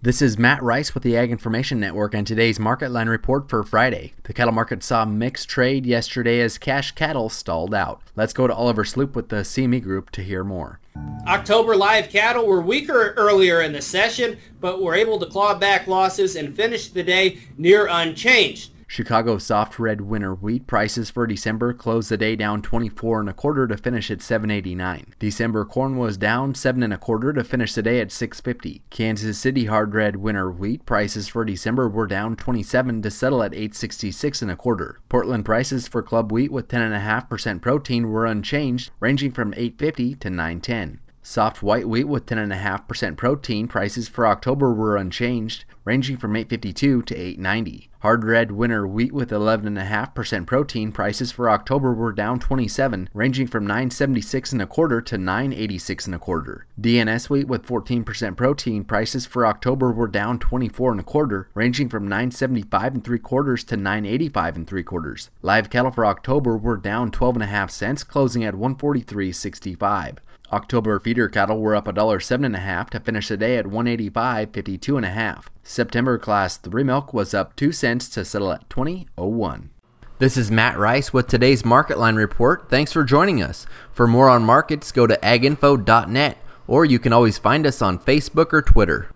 This is Matt Rice with the Ag Information Network and today's market line report for Friday. The cattle market saw mixed trade yesterday as cash cattle stalled out. Let's go to Oliver Sloop with the CME Group to hear more. October live cattle were weaker earlier in the session, but were able to claw back losses and finish the day near unchanged. Chicago soft red winter wheat prices for December closed the day down 24 1/4 to finish at $7.89. December corn was down 7 1/4 to finish the day at $6.50. Kansas City hard red winter wheat prices for December were down 27 to settle at $8.66 1/4. Portland prices for club wheat with 10.5% protein were unchanged, ranging from $8.50 to $9.10. Soft white wheat with 10.5% protein prices for October were unchanged, ranging from $8.52 to $8.90. Hard red winter wheat with 11.5% protein prices for October were down 27, ranging from $9.76 1/4 to $9.86 1/4. DNS wheat with 14% protein prices for October were down 24 1/4, ranging from $9.75 3/4 to $9.85 3/4. Live cattle for October were down 12.5 cents, closing at $143.65. October feeder cattle were up $1.07 to finish the day at $185.52. September Class 3 milk was up 2 cents to settle at $20.01. This is Matt Rice with today's Market Line Report. Thanks for joining us. For more on markets, go to aginfo.net, or you can always find us on Facebook or Twitter.